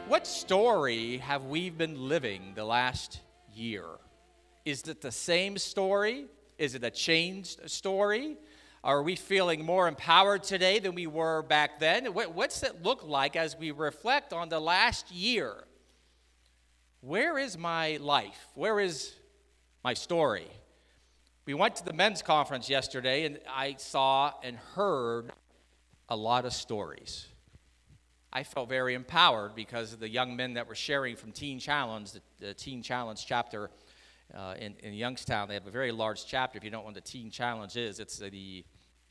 What story have we been living the last year? Is it the same story? Is it a changed story? Are we feeling more empowered today than we were back then? What's it look like as we reflect on the last year? Where is my life? Where is my story? We went to the men's conference yesterday, and I saw and heard a lot of stories. I felt very empowered because of the young men that were sharing from Teen Challenge, the Teen Challenge chapter in Youngstown. They have a very large chapter. If you don't know what the Teen Challenge is, it's the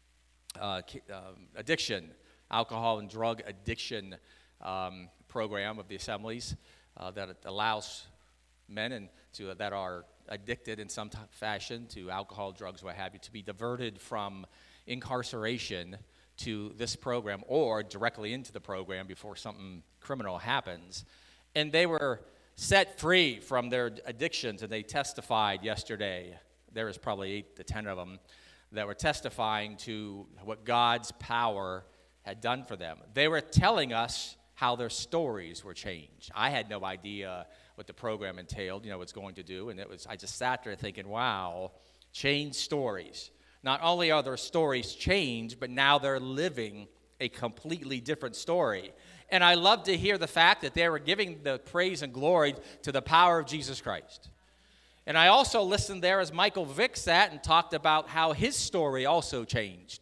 addiction, alcohol and drug addiction program of the assemblies that allows men that are addicted in some fashion to alcohol, drugs, what have you, to be diverted from incarceration to this program or directly into the program before something criminal happens. And they were set free from their addictions, and they testified yesterday. There was probably 8 to 10 of them that were testifying to what God's power had done for them. They were telling us how their stories were changed. I had no idea what the program entailed, what's going to do, and I just sat there thinking, wow, changed stories. Not only are their stories changed, but now they're living a completely different story. And I love to hear the fact that they were giving the praise and glory to the power of Jesus Christ. And I also listened there as Michael Vick sat and talked about how his story also changed.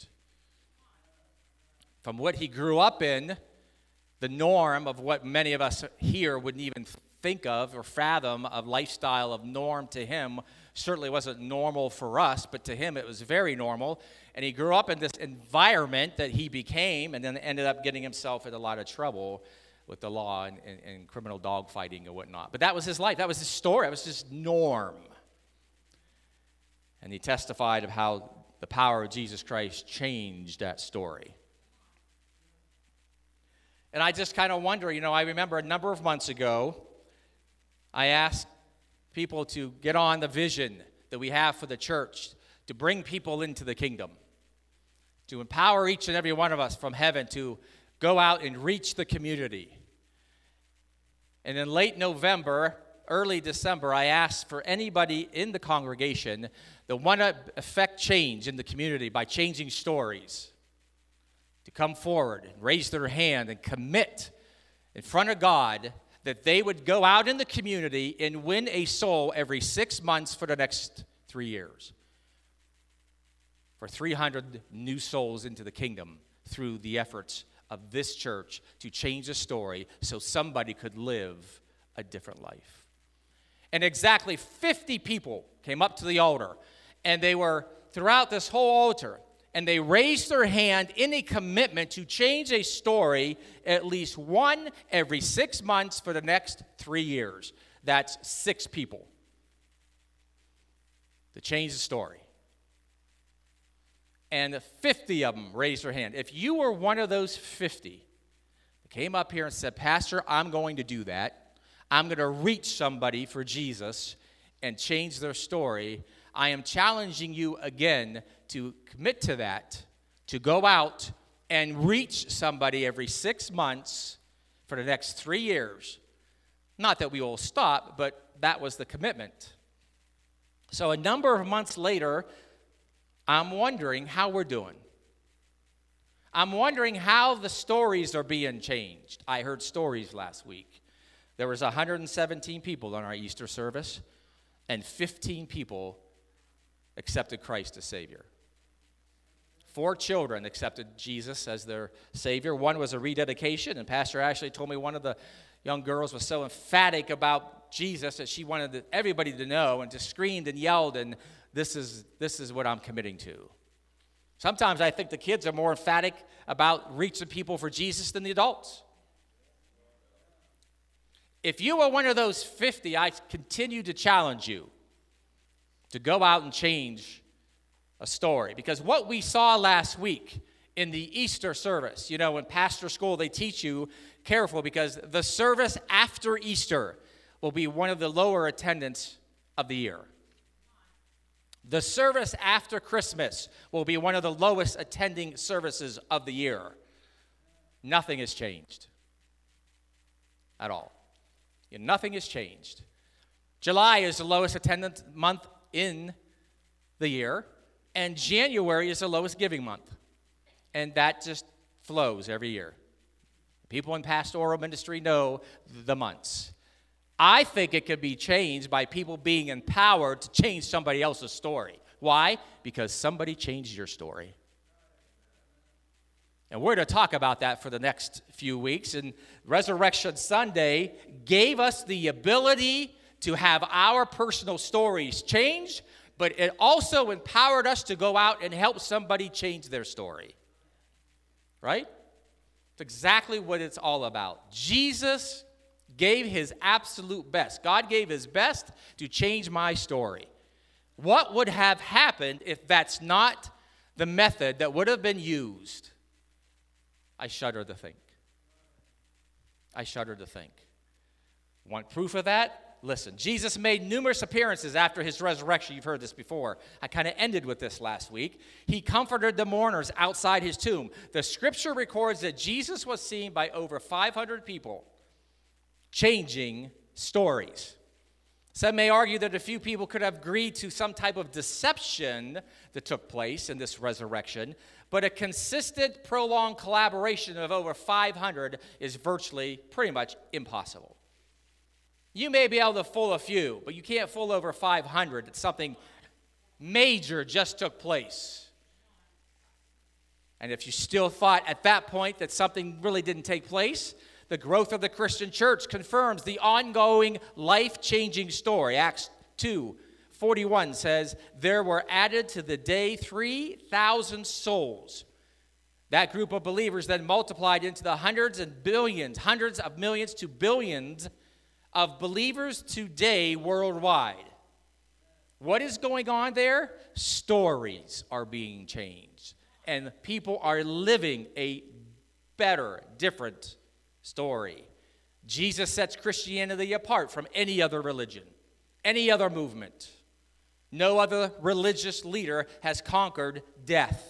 From what he grew up in, the norm of what many of us here wouldn't even think of or fathom, a lifestyle of norm to him certainly wasn't normal for us, but to him it was very normal. And he grew up in this environment that he became, and then ended up getting himself in a lot of trouble with the law and criminal dogfighting and whatnot. But that was his life. That was his story. That was his norm. And he testified of how the power of Jesus Christ changed that story. And I just kind of wonder, I remember a number of months ago, I asked people to get on the vision that we have for the church, to bring people into the kingdom, to empower each and every one of us from heaven to go out and reach the community. And in late November, early December, I asked for anybody in the congregation that want to affect change in the community by changing stories to come forward and raise their hand and commit in front of God that they would go out in the community and win a soul every 6 months for the next 3 years. For 300 new souls into the kingdom through the efforts of this church to change the story so somebody could live a different life. And exactly 50 people came up to the altar, and they were throughout this whole altar, and they raised their hand in a commitment to change a story at least one every 6 months for the next 3 years. That's 6 people to change the story. And 50 of them raised their hand. If you were one of those 50 that came up here and said, Pastor, I'm going to do that. I'm going to reach somebody for Jesus and change their story. I am challenging you again to commit to that, to go out and reach somebody every 6 months for the next 3 years. Not that we will stop, but that was the commitment. So a number of months later, I'm wondering how we're doing. I'm wondering how the stories are being changed. I heard stories last week. There was 117 people on our Easter service, and 15 people accepted Christ as Savior. 4 children accepted Jesus as their Savior. One was a rededication, and Pastor Ashley told me one of the young girls was so emphatic about Jesus that she wanted everybody to know and just screamed and yelled, and this is what I'm committing to. Sometimes I think the kids are more emphatic about reaching people for Jesus than the adults. If you are one of those 50, I continue to challenge you to go out and change a story. Because what we saw last week in the Easter service, in pastor school, they teach you careful because the service after Easter will be one of the lower attendance of the year. The service after Christmas will be one of the lowest attending services of the year. Nothing has changed. at all. Nothing has changed. July is the lowest attendance month in the year, and January is the lowest giving month. And that just flows every year. People in pastoral ministry know the months. I think it could be changed by people being empowered to change somebody else's story. Why? Because somebody changed your story. And we're going to talk about that for the next few weeks. And Resurrection Sunday gave us the ability to have our personal stories changed, but it also empowered us to go out and help somebody change their story. Right? It's exactly what it's all about. Jesus gave his absolute best. God gave his best to change my story. What would have happened if that's not the method that would have been used? I shudder to think. I shudder to think. Want proof of that? Listen, Jesus made numerous appearances after his resurrection. You've heard this before. I kind of ended with this last week. He comforted the mourners outside his tomb. The scripture records that Jesus was seen by over 500 people, changing stories. Some may argue that a few people could have agreed to some type of deception that took place in this resurrection, but a consistent, prolonged collaboration of over 500 is virtually pretty much impossible. You may be able to fool a few, but you can't fool over 500 that something major just took place. And if you still thought at that point that something really didn't take place, the growth of the Christian church confirms the ongoing life-changing story. Acts 2:41 says, there were added to the day 3,000 souls. That group of believers then multiplied into the hundreds of millions to billions of believers today worldwide. What is going on there? Stories are being changed. And people are living a better, different story. Jesus sets Christianity apart from any other religion, any other movement. No other religious leader has conquered death.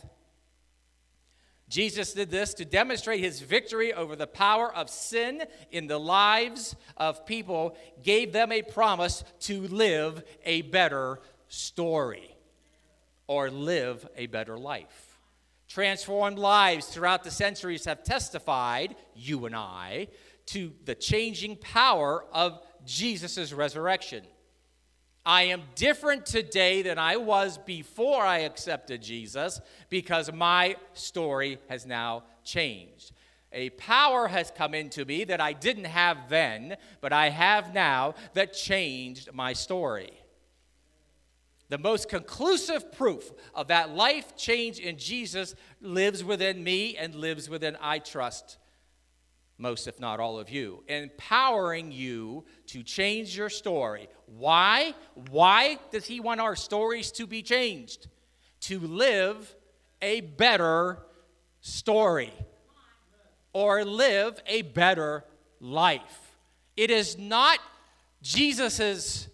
Jesus did this to demonstrate his victory over the power of sin in the lives of people, gave them a promise to live a better story or live a better life. Transformed lives throughout the centuries have testified, you and I, to the changing power of Jesus' resurrection. I am different today than I was before I accepted Jesus because my story has now changed. A power has come into me that I didn't have then, but I have now that changed my story. The most conclusive proof of that life change in Jesus lives within me and lives within, I trust, most if not all of you, empowering you to change your story. Why? Why does he want our stories to be changed? To live a better story or live a better life. It is not Jesus's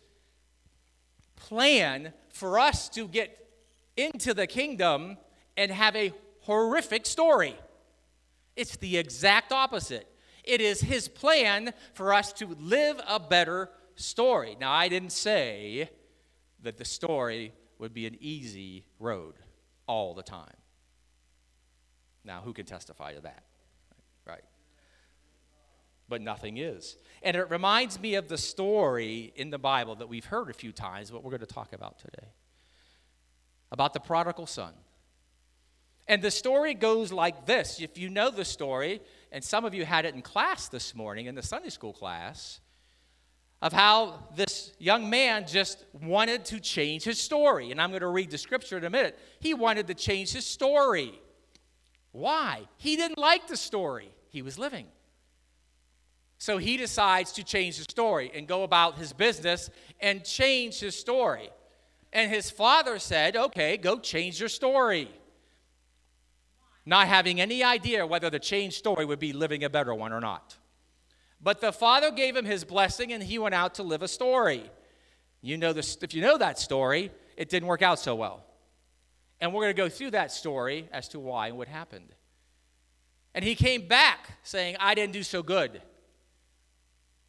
plan for us to get into the kingdom and have a horrific story. It's the exact opposite. It is his plan for us to live a better story. Now, I didn't say that the story would be an easy road all the time. Now, who can testify to that? Right. But nothing is. And it reminds me of the story in the Bible that we've heard a few times, but we're going to talk about today, about the prodigal son. And the story goes like this. If you know the story, and some of you had it in class this morning, in the Sunday school class, of how this young man just wanted to change his story. And I'm going to read the scripture in a minute. He wanted to change his story. Why? He didn't like the story he was living. So he decides to change the story and go about his business and change his story. And his father said, okay, go change your story. Not having any idea whether the changed story would be living a better one or not. But the father gave him his blessing and he went out to live a story. You know this, if you know that story, it didn't work out so well. And we're going to go through that story as to why and what happened. And he came back saying, I didn't do so good.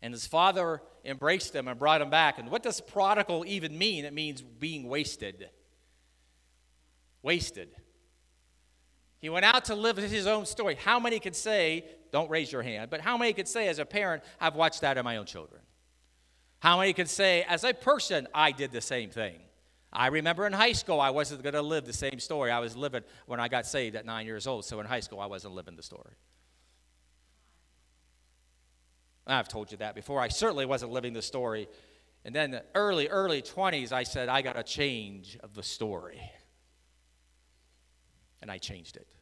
And his father embraced him and brought him back. And what does prodigal even mean? It means being wasted. Wasted. He went out to live his own story. How many could say, don't raise your hand, but how many could say as a parent, I've watched that in my own children? How many could say, as a person, I did the same thing? I remember in high school, I wasn't going to live the same story I was living when I got saved at 9 years old. So in high school, I wasn't living the story. I've told you that before. I certainly wasn't living the story. And then the early 20s, I said, I got a change of the story. And I changed it.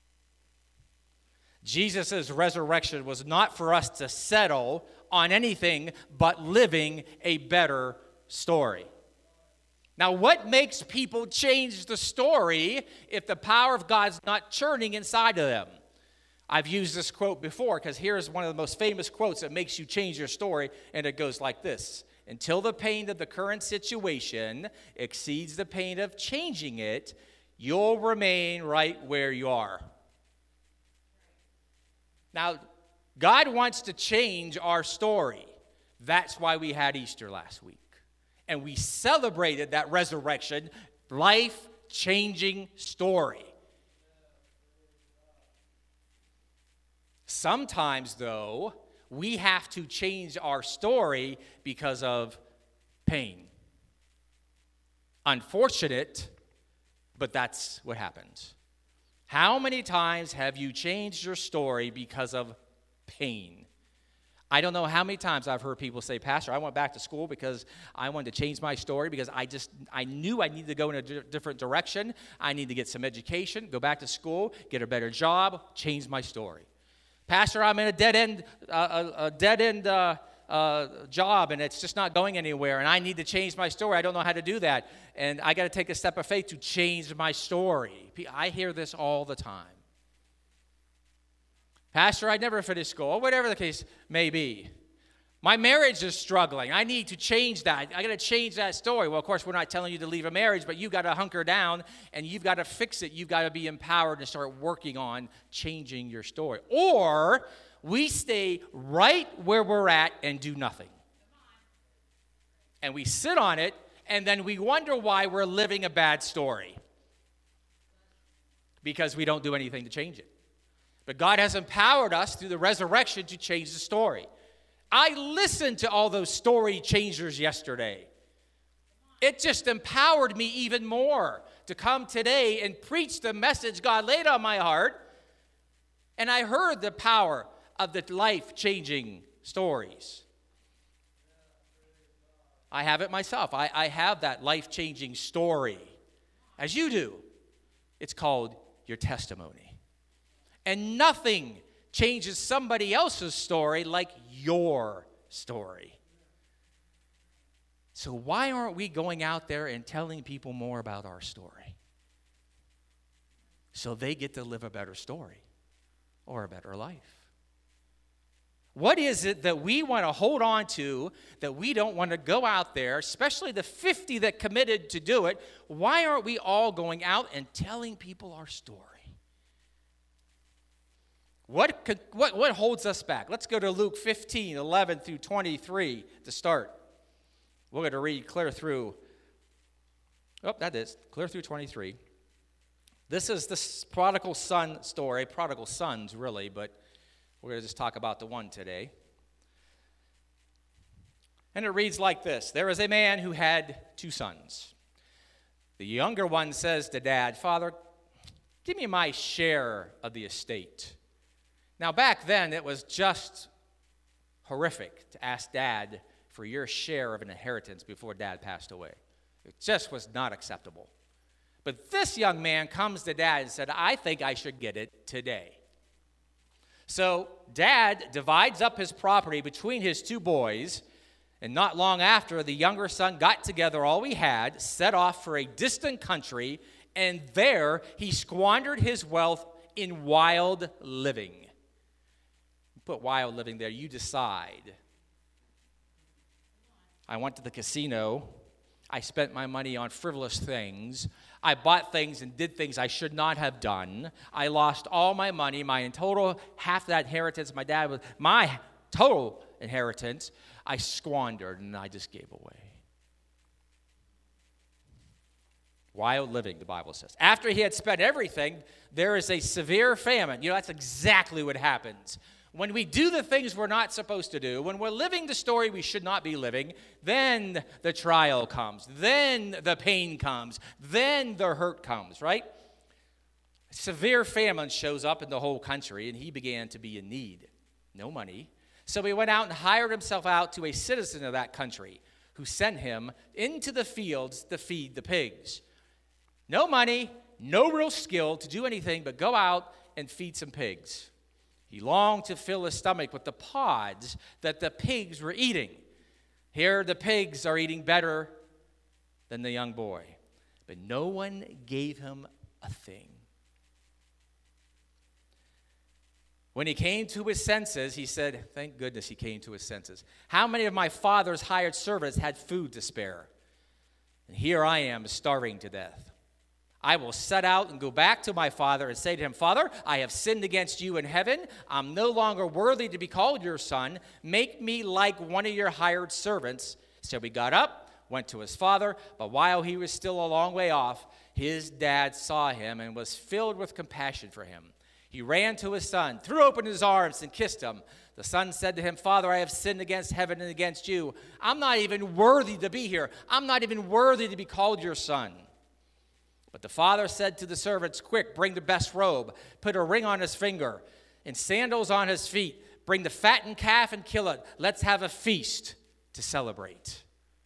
Jesus' resurrection was not for us to settle on anything but living a better story. Now, what makes people change the story if the power of God's not churning inside of them? I've used this quote before because here's one of the most famous quotes that makes you change your story, and it goes like this. Until the pain of the current situation exceeds the pain of changing it, you'll remain right where you are. Now, God wants to change our story. That's why we had Easter last week. And we celebrated that resurrection, life-changing story. Sometimes, though, we have to change our story because of pain. Unfortunate, but that's what happens. How many times have you changed your story because of pain? I don't know how many times I've heard people say, Pastor, I went back to school because I wanted to change my story because I knew I needed to go in a different direction. I need to get some education, go back to school, get a better job, change my story. Pastor, I'm in a dead-end job, and it's just not going anywhere, and I need to change my story. I don't know how to do that, and I got to take a step of faith to change my story. I hear this all the time. Pastor, I never finished school, or whatever the case may be. My marriage is struggling. I need to change that. I got to change that story. Well, of course, we're not telling you to leave a marriage, but you've got to hunker down, and you've got to fix it. You've got to be empowered to start working on changing your story. Or we stay right where we're at and do nothing. And we sit on it, and then we wonder why we're living a bad story. Because we don't do anything to change it. But God has empowered us through the resurrection to change the story. I listened to all those story changers yesterday. It just empowered me even more to come today and preach the message God laid on my heart. And I heard the power of the life-changing stories. I have it myself. I have that life-changing story, as you do. It's called your testimony. And nothing changes somebody else's story like your story. So why aren't we going out there and telling people more about our story? So they get to live a better story or a better life. What is it that we want to hold on to that we don't want to go out there, especially the 50 that committed to do it? Why aren't we all going out and telling people our story? What holds us back? Let's go to Luke 15, 11 through 23 to start. We're going to read clear through. Clear through 23. This is the prodigal son story. Prodigal sons, really, but we're going to just talk about the one today. And it reads like this. There is a man who had 2 sons. The younger one says to Dad, Father, give me my share of the estate. Now, back then, it was just horrific to ask Dad for your share of an inheritance before Dad passed away. It just was not acceptable. But this young man comes to Dad and said, I think I should get it today. So Dad divides up his property between his 2 boys, and not long after, the younger son got together all he had, set off for a distant country, and there he squandered his wealth in wild living. Put wild living there, you decide. I went to the casino. I spent my money on frivolous things. I bought things and did things I should not have done. I lost all my money, my total, half that inheritance my dad was, my total inheritance, I squandered and I just gave away. Wild living, the Bible says. After he had spent everything, there is a severe famine. That's exactly what happens. When we do the things we're not supposed to do, when we're living the story we should not be living, then the trial comes, then the pain comes, then the hurt comes, right? Severe famine shows up in the whole country, and he began to be in need. No money. So he went out and hired himself out to a citizen of that country who sent him into the fields to feed the pigs. No money, no real skill to do anything but go out and feed some pigs. He longed to fill his stomach with the pods that the pigs were eating. Here the pigs are eating better than the young boy. But no one gave him a thing. When he came to his senses, he said, thank goodness he came to his senses. How many of my father's hired servants had food to spare? And here I am starving to death. I will set out and go back to my father and say to him, Father, I have sinned against you in heaven. I'm no longer worthy to be called your son. Make me like one of your hired servants. So he got up, went to his father, but while he was still a long way off, his dad saw him and was filled with compassion for him. He ran to his son, threw open his arms, and kissed him. The son said to him, Father, I have sinned against heaven and against you. I'm not even worthy to be here. I'm not even worthy to be called your son. But the father said to the servants, quick, bring the best robe, put a ring on his finger, and sandals on his feet. Bring the fattened calf and kill it. Let's have a feast to celebrate.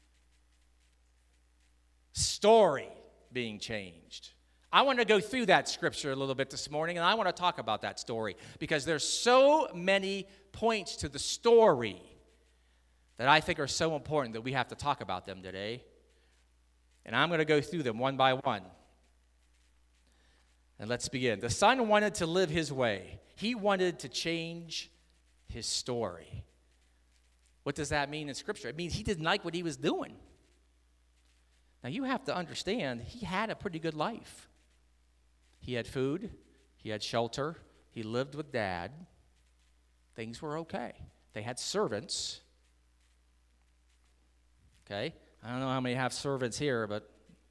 Story being changed. I want to go through that scripture a little bit this morning, and I want to talk about that story because there's so many points to the story that I think are so important that we have to talk about them today. And I'm going to go through them one by one. And let's begin. The son wanted to live his way. He wanted to change his story. What does that mean in Scripture? It means he didn't like what he was doing. Now, you have to understand, he had a pretty good life. He had food. He had shelter. He lived with Dad. Things were okay. They had servants. Okay? I don't know how many have servants here, but,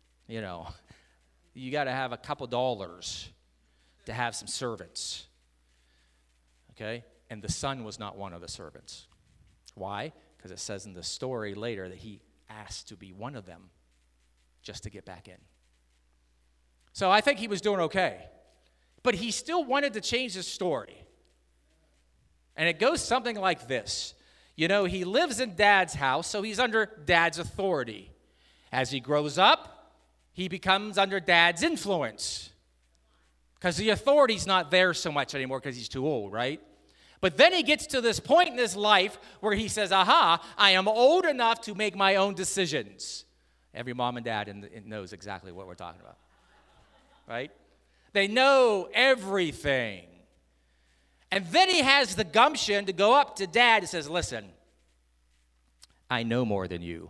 you got to have a couple dollars to have some servants. Okay? And the son was not one of the servants. Why? Because it says in the story later that he asked to be one of them just to get back in. So I think he was doing okay. But he still wanted to change his story. And it goes something like this. He lives in Dad's house, so he's under Dad's authority. As he grows up, he becomes under Dad's influence because the authority's not there so much anymore because he's too old, right? But then he gets to this point in his life where he says, aha, I am old enough to make my own decisions. Every mom and dad knows exactly what we're talking about, right? They know everything. And then he has the gumption to go up to Dad and says, listen, I know more than you.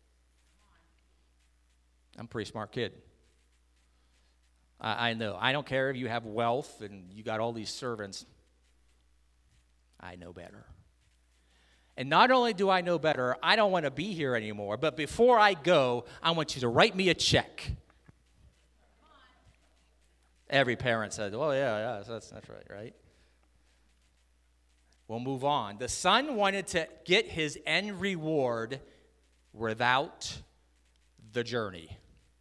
I'm a pretty smart kid. I know. I don't care if you have wealth and you got all these servants. I know better. And not only do I know better, I don't want to be here anymore. But before I go, I want you to write me a check. Every parent said, well, yeah, that's right? We'll move on. The son wanted to get his end reward without the journey.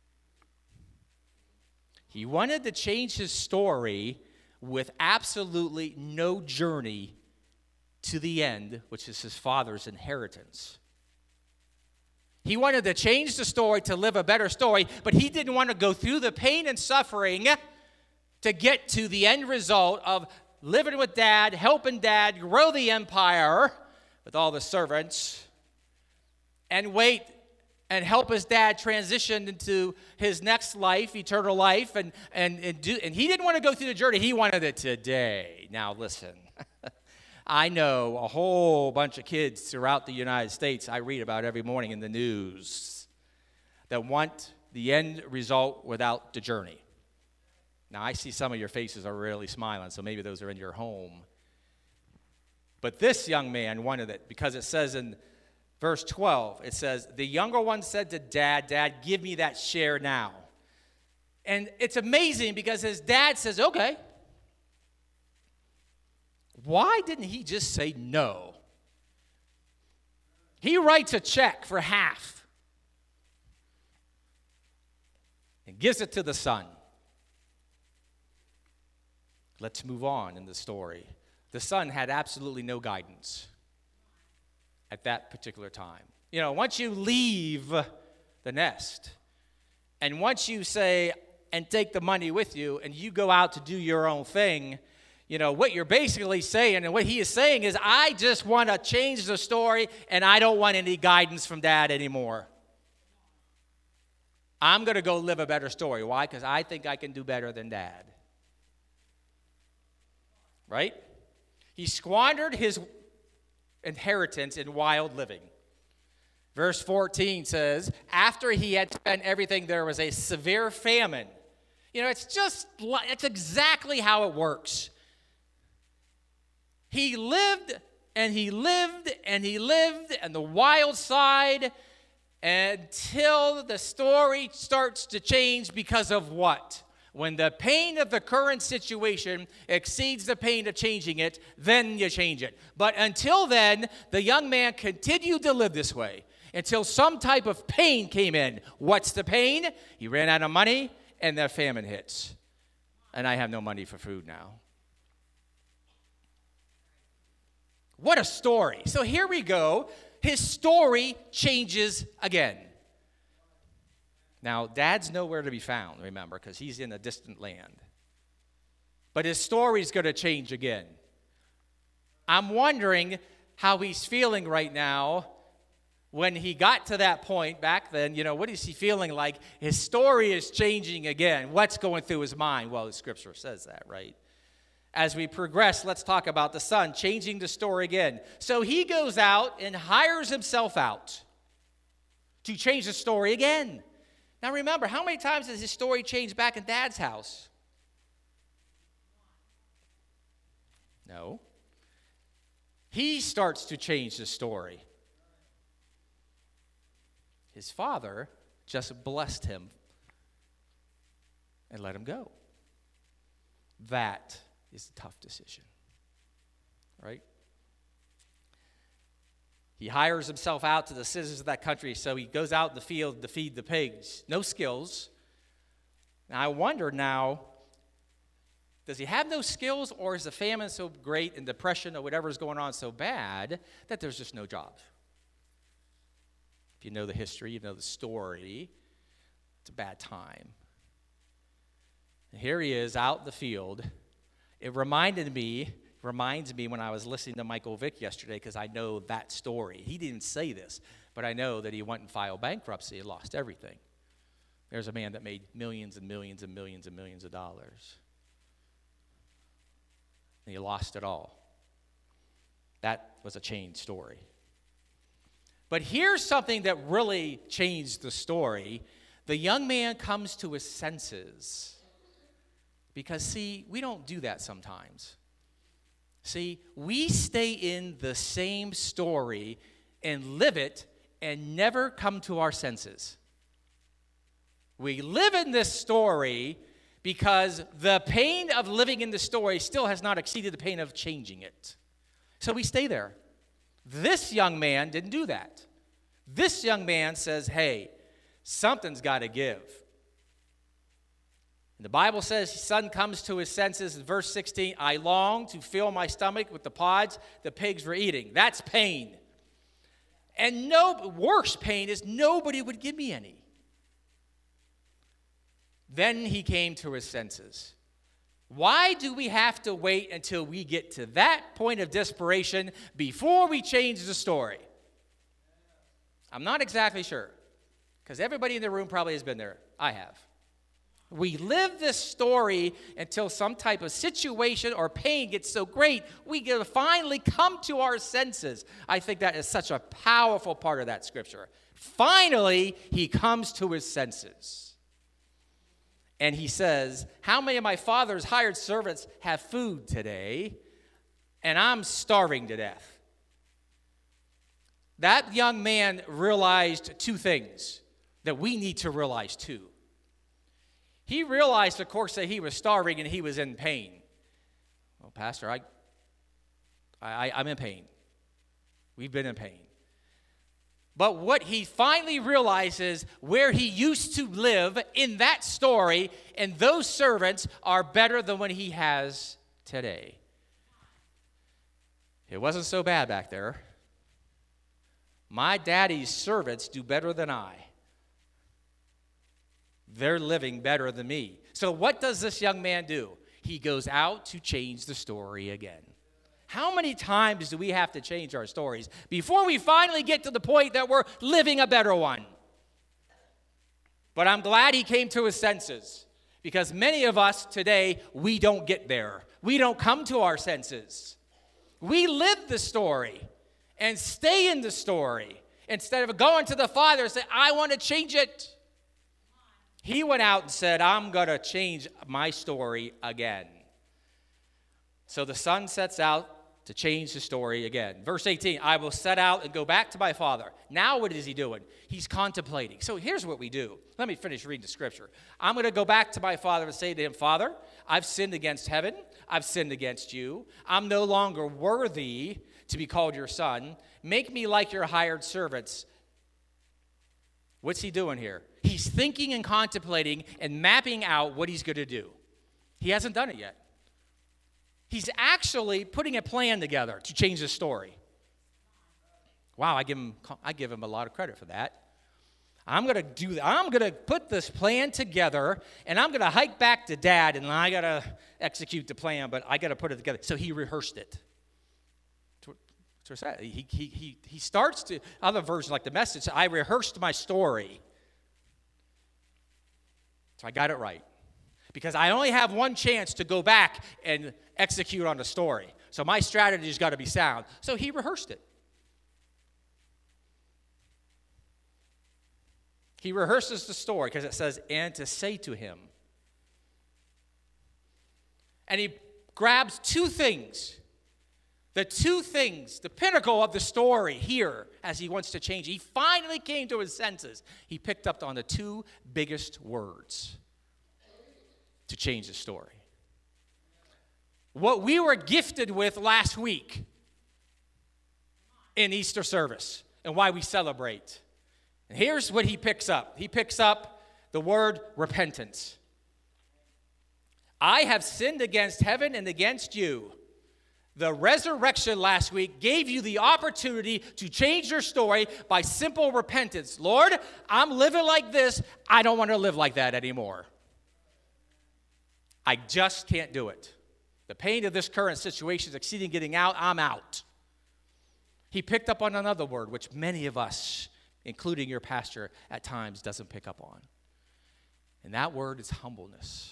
He wanted to change his story with absolutely no journey to the end, which is his father's inheritance. He wanted to change the story to live a better story, but he didn't want to go through the pain and suffering to get to the end result of living with Dad, helping Dad grow the empire with all the servants, and wait and help his dad transition into his next life, eternal life, and he didn't want to go through the journey. He wanted it today. Now listen, I know a whole bunch of kids throughout the United States I read about every morning in the news that want the end result without the journey. Now I see some of your faces are really smiling, so maybe those are in your home. But this young man wanted it because it says in verse 12, it says, the younger one said to Dad, Dad, give me that share now. And it's amazing because his dad says, okay. Why didn't he just say no? He writes a check for half and gives it to the son. Let's move on in the story. The son had absolutely no guidance at that particular time. You know, once you leave the nest, and once you say, and take the money with you, and you go out to do your own thing, you know, what you're basically saying, and what he is saying is, I just want to change the story, and I don't want any guidance from Dad anymore. I'm going to go live a better story. Why? Because I think I can do better than Dad. Right? He squandered his inheritance in wild living. Verse 14 says, after he had spent everything, there was a severe famine. You know, it's exactly how it works. He lived, and he lived, and he lived on the wild side until the story starts to change because of what? When the pain of the current situation exceeds the pain of changing it, then you change it. But until then, the young man continued to live this way until some type of pain came in. What's the pain? He ran out of money, and the famine hits. And I have no money for food now. What a story. So here we go. His story changes again. Now, Dad's nowhere to be found, remember, because he's in a distant land. But his story's going to change again. I'm wondering how he's feeling right now when he got to that point back then. You know, what is he feeling like? His story is changing again. What's going through his mind? Well, the scripture says that, right? As we progress, let's talk about the son changing the story again. So he goes out and hires himself out to change the story again. Now remember, how many times has his story changed back in Dad's house? No. He starts to change the story. His father just blessed him and let him go. That is a tough decision, right? He hires himself out to the citizens of that country, so he goes out in the field to feed the pigs. No skills. Now, I wonder now, does he have no skills, or is the famine so great and depression or whatever is going on so bad that there's just no jobs? If you know the history, you know the story, it's a bad time. And here he is out in the field. It reminds me when I was listening to Michael Vick yesterday, because I know that story. He didn't say this, but I know that he went and filed bankruptcy and lost everything. There's a man that made millions and millions and millions and millions of dollars. And he lost it all. That was a changed story. But here's something that really changed the story. The young man comes to his senses. Because, see, we don't do that sometimes. See, we stay in the same story and live it and never come to our senses. We live in this story because the pain of living in the story still has not exceeded the pain of changing it. So we stay there. This young man didn't do that. This young man says, hey, something's got to give. And the Bible says his son comes to his senses in verse 16. I long to fill my stomach with the pods the pigs were eating. That's pain. And no worse pain is nobody would give me any. Then he came to his senses. Why do we have to wait until we get to that point of desperation before we change the story? I'm not exactly sure, because everybody in the room probably has been there. I have. We live this story until some type of situation or pain gets so great, we can finally come to our senses. I think that is such a powerful part of that scripture. Finally, he comes to his senses. And he says, how many of my father's hired servants have food today? and I'm starving to death. That young man realized two things that we need to realize too. He realized, of course, that he was starving and he was in pain. Well, Pastor, I'm in pain. We've been in pain. But what he finally realizes, where he used to live in that story, and those servants are better than what he has today. It wasn't so bad back there. My daddy's servants do better than I. They're living better than me. So what does this young man do? He goes out to change the story again. How many times do we have to change our stories before we finally get to the point that we're living a better one? But I'm glad he came to his senses, because many of us today, we don't get there. We don't come to our senses. We live the story and stay in the story instead of going to the Father and say, I want to change it. He went out and said, I'm going to change my story again. So the son sets out to change the story again. Verse 18, I will set out and go back to my father. Now what is he doing? He's contemplating. So here's what we do. Let me finish reading the scripture. I'm going to go back to my father and say to him, Father, I've sinned against heaven. I've sinned against you. I'm no longer worthy to be called your son. Make me like your hired servants. What's he doing here? He's thinking and contemplating and mapping out what he's going to do. He hasn't done it yet. He's actually putting a plan together to change the story. Wow, I give him a lot of credit for that. I'm going to do that. I'm going to put this plan together, and I'm going to hike back to Dad, and I got to execute the plan, but I got to put it together. So he rehearsed it. He starts to, other versions like the Message, I rehearsed my story. So I got it right. Because I only have one chance to go back and execute on the story. So my strategy's got to be sound. So he rehearsed it. He rehearses the story because it says, and to say to him. And he grabs two things. The pinnacle of the story here as he wants to change. He finally came to his senses. He picked up on the two biggest words to change the story. What we were gifted with last week in Easter service and why we celebrate. And here's what he picks up. He picks up the word repentance. I have sinned against heaven and against you. The resurrection last week gave you the opportunity to change your story by simple repentance. Lord, I'm living like this. I don't want to live like that anymore. I just can't do it. The pain of this current situation is exceeding getting out. I'm out. He picked up on another word, which many of us, including your pastor, at times doesn't pick up on. And that word is humbleness.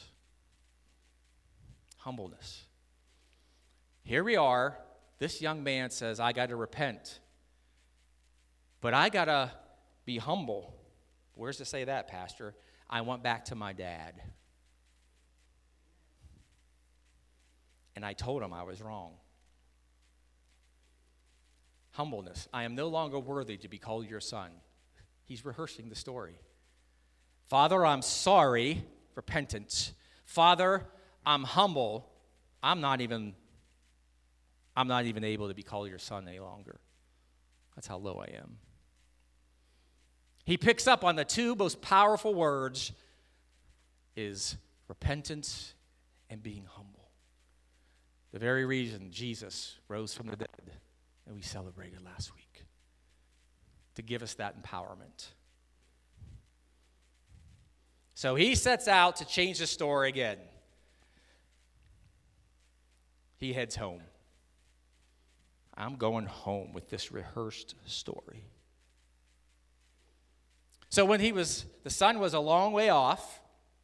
Humbleness. Here we are. This young man says, I got to repent. But I got to be humble. Where's to say that, Pastor? I went back to my dad. And I told him I was wrong. Humbleness. I am no longer worthy to be called your son. He's rehearsing the story. Father, I'm sorry. Repentance. Father, I'm humble. I'm not even able to be called your son any longer. That's how low I am. He picks up on the two most powerful words is repentance and being humble. The very reason Jesus rose from the dead and we celebrated last week, to give us that empowerment. So he sets out to change the story again. He heads home. I'm going home with this rehearsed story. So when the son was a long way off,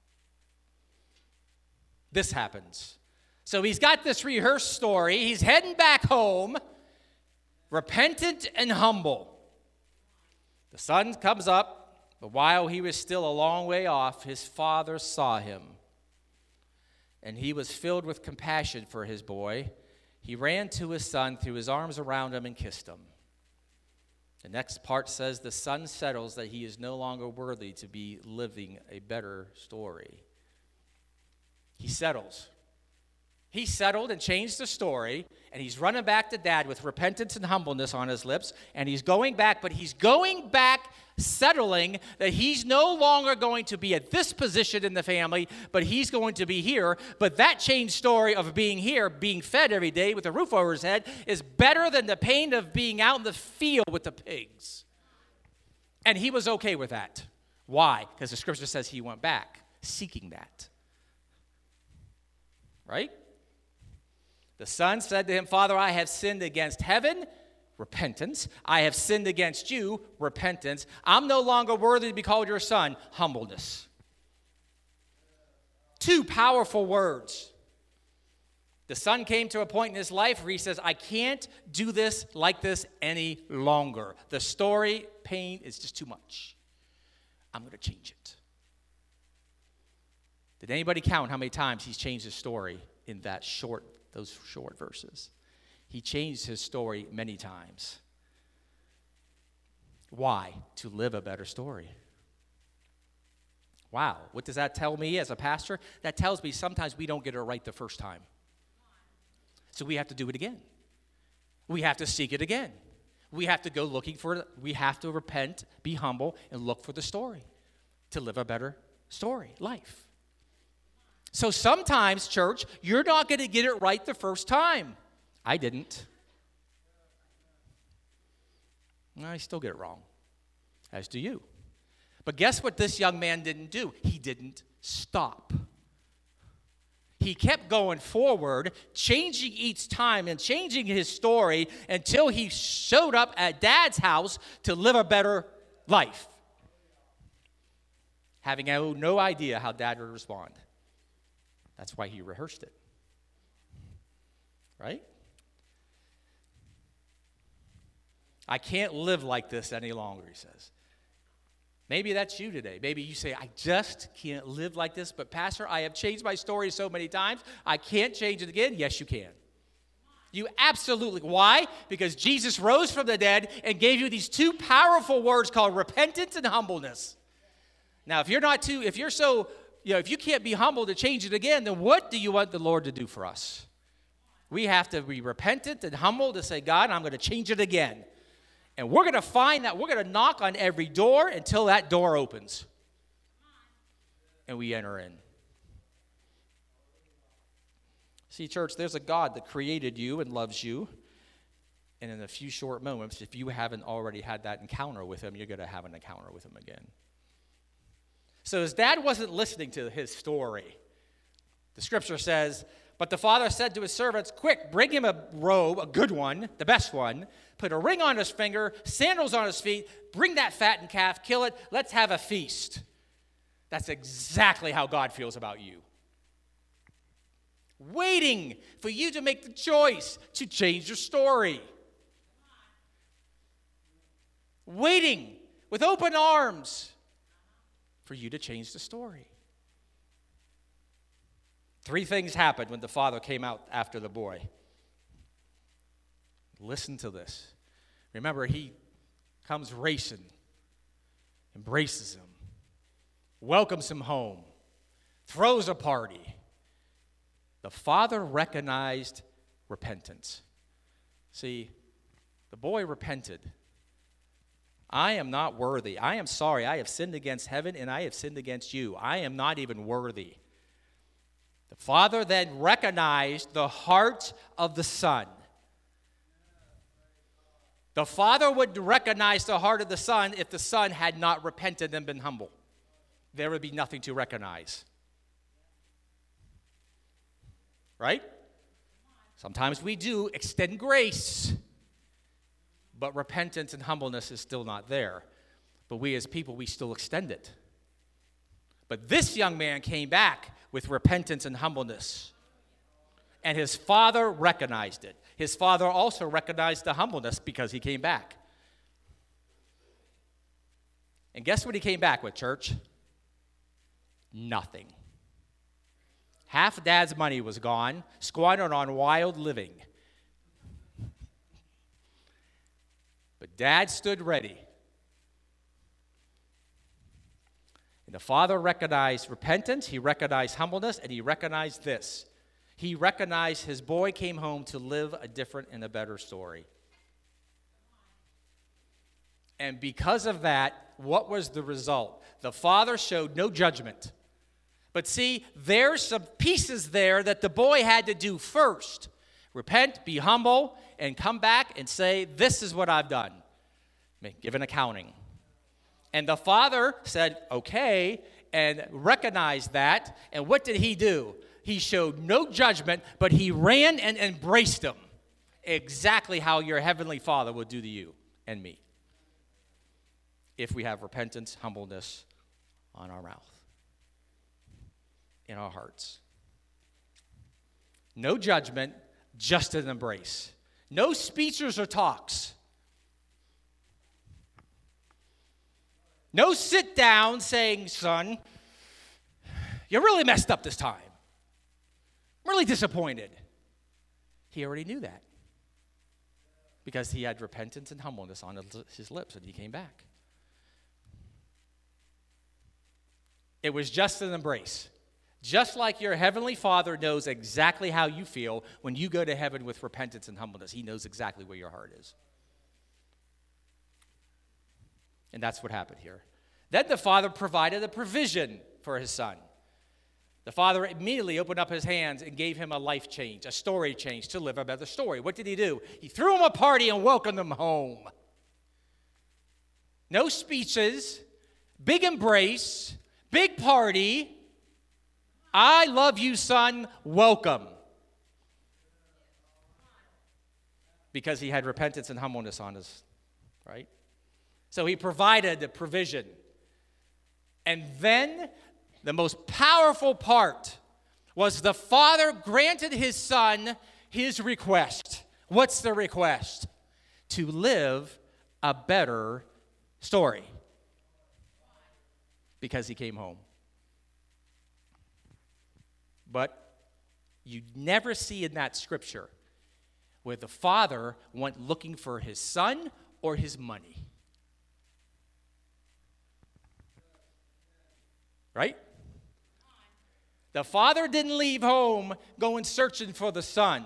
this happens. So he's got this rehearsed story. He's heading back home, repentant and humble. The son comes up, but while he was still a long way off, his father saw him. And he was filled with compassion for his boy. He ran to his son, threw his arms around him, and kissed him. The next part says the son settles that he is no longer worthy to be living a better story. He settles. He settled and changed the story, and he's running back to dad with repentance and humbleness on his lips, and he's going back, but he's going back settling that he's no longer going to be at this position in the family, but he's going to be here. But that changed story of being here, being fed every day with a roof over his head, is better than the pain of being out in the field with the pigs. And he was okay with that. Why? Because the scripture says he went back seeking that. Right? The son said to him, Father, I have sinned against heaven, repentance. I have sinned against you, repentance. I'm no longer worthy to be called your son, humbleness. Two powerful words. The son came to a point in his life where he says, I can't do this like this any longer. The story, pain is just too much. I'm going to change it. Did anybody count how many times he's changed his story in those short verses? He changed his story many times. Why? To live a better story. Wow, what does that tell me as a pastor? That tells me sometimes we don't get it right the first time. So we have to do it again. We have to seek it again. We have to go looking for it. We have to repent, be humble, and look for the story to live a better story, life. So sometimes, church, you're not going to get it right the first time. I didn't. I still get it wrong, as do you. But guess what this young man didn't do? He didn't stop. He kept going forward, changing each time and changing his story until he showed up at Dad's house to live a better life, having no idea how Dad would respond. That's why he rehearsed it. Right? I can't live like this any longer, he says. Maybe that's you today. Maybe you say, I just can't live like this, but Pastor, I have changed my story so many times, I can't change it again. Yes, you can. You absolutely. Why? Because Jesus rose from the dead and gave you these two powerful words called repentance and humbleness. Now, if you can't be humble to change it again, then what do you want the Lord to do for us? We have to be repentant and humble to say, God, I'm going to change it again. And we're going to find that we're going to knock on every door until that door opens. And we enter in. See, church, there's a God that created you and loves you. And in a few short moments, if you haven't already had that encounter with him, you're going to have an encounter with him again. So his dad wasn't listening to his story. The scripture says, but the father said to his servants, quick, bring him a robe, a good one, the best one, put a ring on his finger, sandals on his feet, bring that fattened calf, kill it, let's have a feast. That's exactly how God feels about you. Waiting for you to make the choice to change your story. Waiting with open arms for you to change the story. 3 things happened when the father came out after the boy. Listen to this. Remember, he comes racing, embraces him, welcomes him home, throws a party. The father recognized repentance. See, the boy repented. I am not worthy. I am sorry. I have sinned against heaven and I have sinned against you. I am not even worthy. The father then recognized the heart of the son. The father would recognize the heart of the son if the son had not repented and been humble. There would be nothing to recognize. Right? Sometimes we do extend grace, but repentance and humbleness is still not there. But we as people, we still extend it. But this young man came back with repentance and humbleness. And his father recognized it. His father also recognized the humbleness because he came back. And guess what he came back with, church? Nothing. Half Dad's money was gone, squandered on wild living. But Dad stood ready. And the father recognized repentance, he recognized humbleness, and he recognized this. He recognized his boy came home to live a different and a better story. And because of that, what was the result? The father showed no judgment. But see, there's some pieces there that the boy had to do first. Repent, be humble, and come back and say, this is what I've done. Give an accounting. And the father said, okay, and recognized that. And what did he do? He showed no judgment, but he ran and embraced him. Exactly how your heavenly Father will do to you and me, if we have repentance, humbleness on our mouth, in our hearts. No judgment, just an embrace. No speeches or talks. No sit down saying, son, you really messed up this time. I'm really disappointed. He already knew that because he had repentance and humbleness on his lips and he came back. It was just an embrace. Just like your heavenly Father knows exactly how you feel when you go to heaven with repentance and humbleness. He knows exactly where your heart is. And that's what happened here. Then the father provided a provision for his son. The father immediately opened up his hands and gave him a life change, a story change to live a better story. What did he do? He threw him a party and welcomed him home. No speeches, big embrace, big party. I love you, son. Welcome. Because he had repentance and humbleness on his, right? So he provided the provision. And then the most powerful part was the father granted his son his request. What's the request? To live a better story. Because he came home. But you never see in that scripture where the father went looking for his son or his money. Right? The father didn't leave home going searching for the son.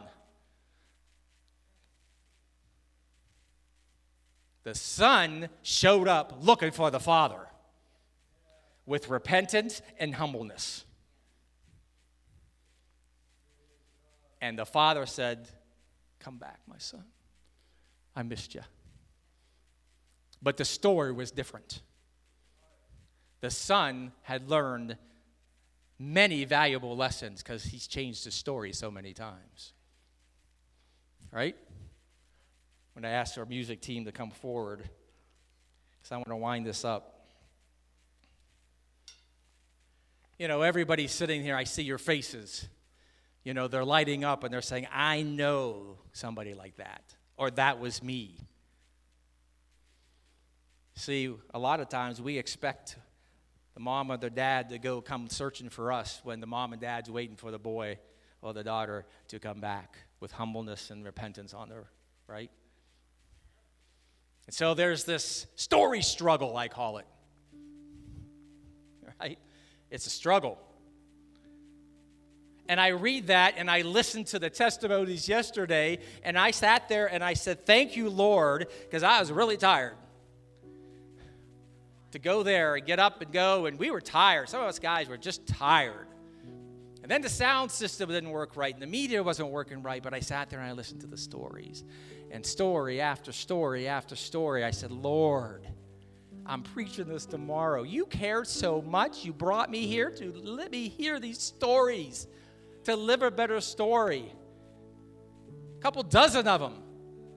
The son showed up looking for the father with repentance and humbleness. And the father said, come back, my son. I missed you. But the story was different. The son had learned many valuable lessons because he's changed his story so many times. Right? When I asked our music team to come forward, because I want to wind this up. You know, everybody's sitting here, I see your faces. You know, they're lighting up and they're saying, I know somebody like that. Or that was me. See, a lot of times we expect the mom or the dad to go come searching for us when the mom and dad's waiting for the boy or the daughter to come back with humbleness and repentance on their, right? And so there's this story struggle, I call it. Right? It's a struggle. And I read that and I listened to the testimonies yesterday and I sat there and I said, thank you, Lord, because I was really tired. To go there and get up and go, and we were tired. Some of us guys were just tired. And then the sound system didn't work right, and the media wasn't working right, but I sat there and I listened to the stories. And story after story after story, I said, Lord, I'm preaching this tomorrow. You cared so much, you brought me here to let me hear these stories, to live a better story. A couple dozen of them.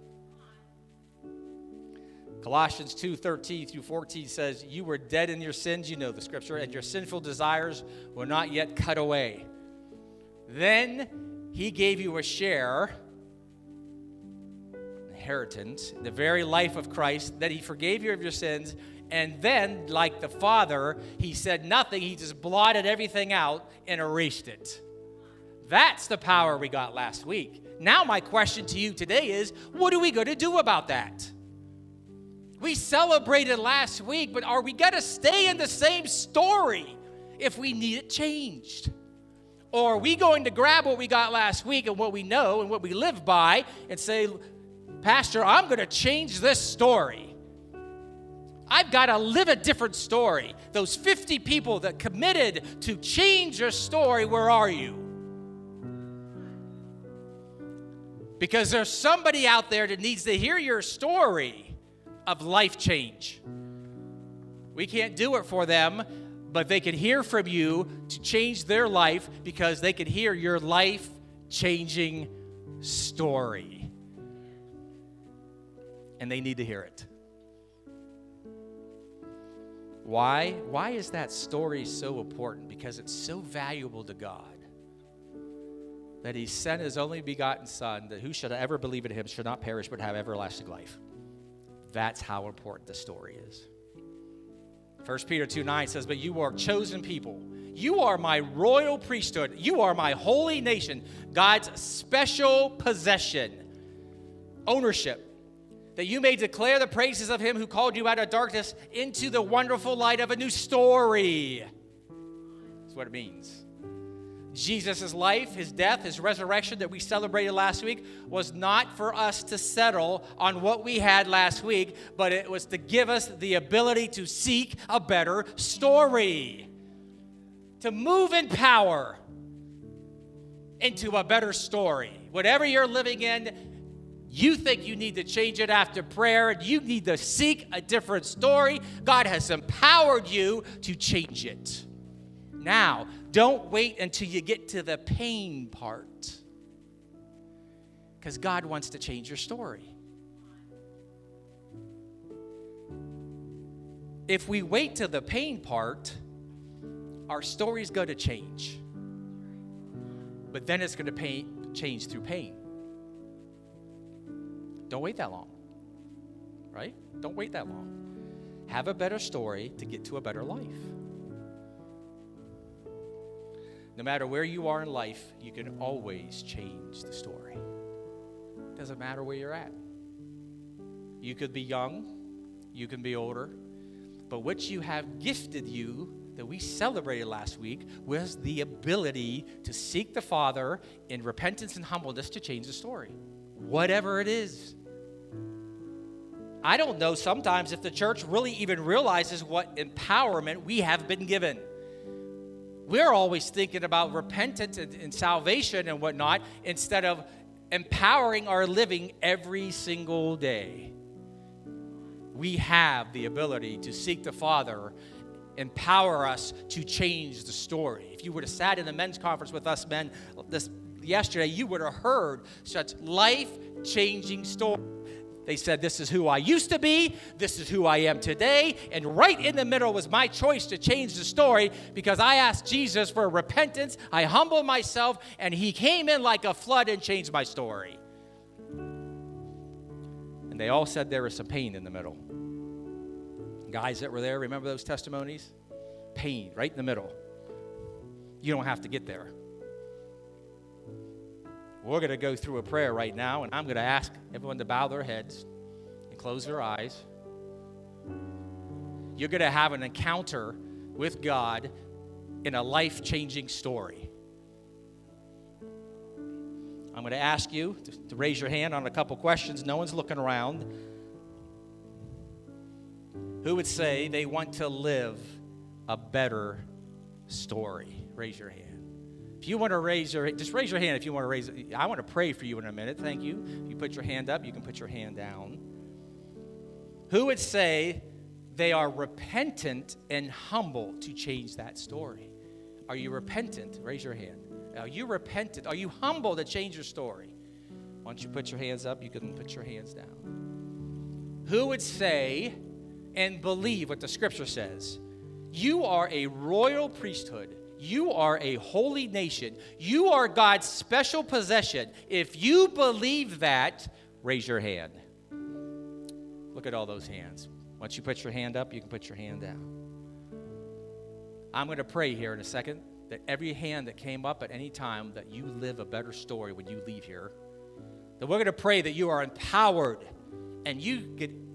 Colossians 2:13 through 14 says, you were dead in your sins, you know the scripture, and your sinful desires were not yet cut away. Then he gave you a share, inheritance, in the very life of Christ, that he forgave you of your sins, and then, like the Father, he said nothing, he just blotted everything out and erased it. That's the power we got last week. Now my question to you today is, what are we going to do about that? We celebrated last week, but are we going to stay in the same story if we need it changed? Or are we going to grab what we got last week and what we know and what we live by and say, Pastor, I'm going to change this story. I've got to live a different story. Those 50 people that committed to change your story, where are you? Because there's somebody out there that needs to hear your story of life change. We can't do it for them, but they can hear from you to change their life because they can hear your life-changing story. And they need to hear it. Why? Why is that story so important? Because it's so valuable to God that he sent his only begotten Son, that who should ever believe in him should not perish but have everlasting life. That's how important the story is. 1 Peter 2:9 says, but you are chosen people. You are my royal priesthood. You are my holy nation, God's special possession, ownership, that you may declare the praises of him who called you out of darkness into the wonderful light of a new story. That's what it means. Jesus' life, his death, his resurrection that we celebrated last week was not for us to settle on what we had last week, but it was to give us the ability to seek a better story, to move in power into a better story. Whatever you're living in, you think you need to change it after prayer, and you need to seek a different story. God has empowered you to change it. Now, don't wait until you get to the pain part, because God wants to change your story. If we wait to the pain part, our story's going to change. But then it's going to change through pain. Don't wait that long, right? Don't wait that long. Have a better story to get to a better life. No matter where you are in life, you can always change the story. It doesn't matter where you're at. You could be young, you can be older, but what you have gifted you that we celebrated last week was the ability to seek the Father in repentance and humbleness to change the story, whatever it is. I don't know sometimes if the church really even realizes what empowerment we have been given. We're always thinking about repentance and salvation and whatnot instead of empowering our living every single day. We have the ability to seek the Father, empower us to change the story. If you would have sat in the men's conference with us men yesterday, you would have heard such life-changing stories. They said, this is who I used to be, this is who I am today, and right in the middle was my choice to change the story because I asked Jesus for repentance, I humbled myself, and he came in like a flood and changed my story. And they all said there was some pain in the middle. Guys that were there, remember those testimonies? Pain right in the middle. You don't have to get there. We're going to go through a prayer right now, and I'm going to ask everyone to bow their heads and close their eyes. You're going to have an encounter with God in a life-changing story. I'm going to ask you to raise your hand on a couple questions. No one's looking around. Who would say they want to live a better story? Raise your hand. If you want to raise your hand, just raise your hand if you want to raise it. I want to pray for you in a minute. Thank you. If you put your hand up, you can put your hand down. Who would say they are repentant and humble to change that story? Are you repentant? Raise your hand. Are you repentant? Are you humble to change your story? Once you put your hands up, you can put your hands down. Who would say and believe what the scripture says? You are a royal priesthood. You are a holy nation. You are God's special possession. If you believe that, raise your hand. Look at all those hands. Once you put your hand up, you can put your hand down. I'm going to pray here in a second that every hand that came up at any time, that you live a better story when you leave here. That we're going to pray that you are empowered and you get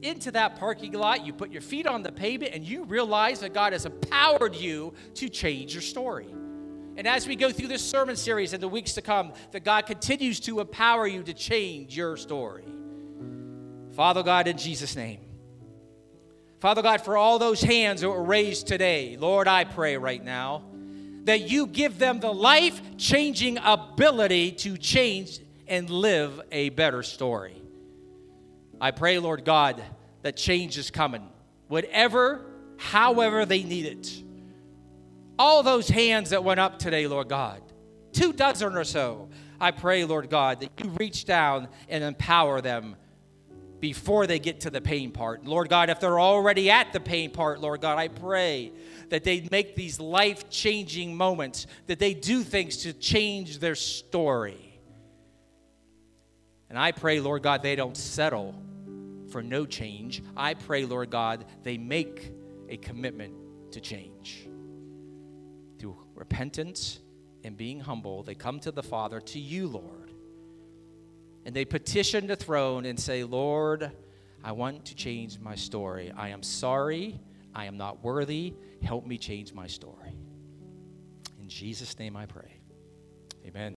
into that parking lot, you put your feet on the pavement, and you realize that God has empowered you to change your story. And as we go through this sermon series in the weeks to come, that God continues to empower you to change your story. Father God, in Jesus' name. Father God, for all those hands that were raised today, Lord, I pray right now that you give them the life-changing ability to change and live a better story. I pray, Lord God, that change is coming. Whatever, however they need it. All those hands that went up today, Lord God, 24 or so, I pray, Lord God, that you reach down and empower them before they get to the pain part. Lord God, if they're already at the pain part, Lord God, I pray that they make these life-changing moments, that they do things to change their story. And I pray, Lord God, they don't settle for no change. I pray, Lord God, they make a commitment to change. Through repentance and being humble, they come to the Father, to you, Lord. And they petition the throne and say, Lord, I want to change my story. I am sorry. I am not worthy. Help me change my story. In Jesus' name I pray. Amen.